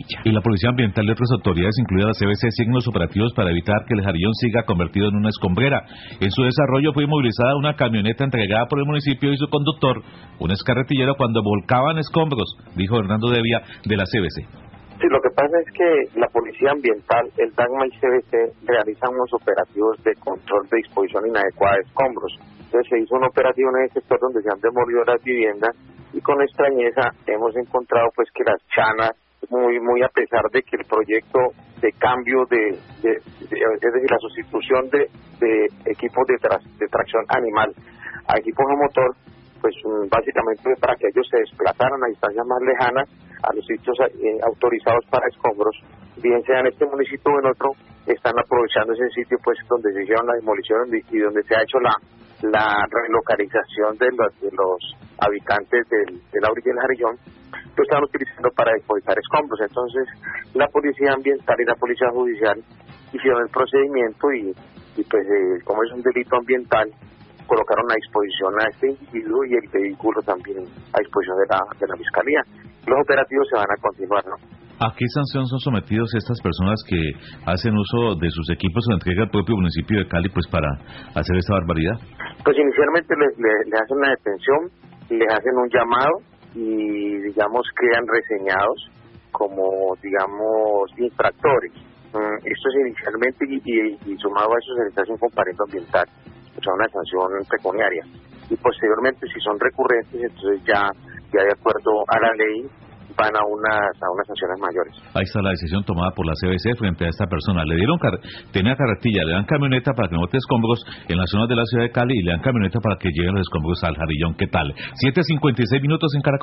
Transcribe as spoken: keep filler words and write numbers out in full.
dicha. Y la Policía Ambiental y otras autoridades, incluidas la C B C, siguen los operativos para evitar que el Jarillón siga convertido en una escombrera. En su desarrollo fue movilizada una camioneta entregada por el municipio y su conductor, un escarretillero, cuando volcaban escombros, dijo Hernando Devia, de la C B C. Sí, lo que pasa es que la Policía Ambiental, el DACMA y C B C realizan unos operativos de control de disposición inadecuada de escombros. Entonces se hizo un operativo en el sector donde se han demolido las viviendas y con extrañeza hemos encontrado pues que las chanas, muy muy a pesar de que el proyecto de cambio de, de, de es decir, la sustitución de, de equipos de, tra, de tracción animal a equipos de motor, pues básicamente para que ellos se desplazaran a distancias más lejanas a los sitios eh, autorizados para escombros, bien sea en este municipio o en otro, están aprovechando ese sitio pues donde se hicieron la demolición y donde se ha hecho la la relocalización de los, de los habitantes del, de la orilla del Jarillón, lo están utilizando para depositar escombros. Entonces la Policía Ambiental y la Policía Judicial hicieron el procedimiento y, y pues eh, como es un delito ambiental, colocaron a disposición a este individuo y el vehículo también a disposición de la, de la Fiscalía. Los operativos se van a continuar, ¿no? ¿A qué sanción son sometidos estas personas que hacen uso de sus equipos que entrega el propio municipio de Cali pues para hacer esta barbaridad? Pues inicialmente le, le, le hacen una detención, les hacen un llamado y digamos quedan reseñados como digamos infractores. Mm, esto es inicialmente y, y, y sumado a eso se les hace un comparendo ambiental, o sea una sanción pecuniaria. Y posteriormente si son recurrentes entonces ya, ya de acuerdo a la ley van a unas a unas sanciones mayores. Ahí está la decisión tomada por la C B C frente a esta persona. Le dieron car tenía carretilla, le dan camioneta para que no bote escombros en las zonas de la ciudad de Cali y le dan camioneta para que lleguen los escombros al Jarillón. ¿Qué tal? siete cincuenta y seis minutos en Caracol.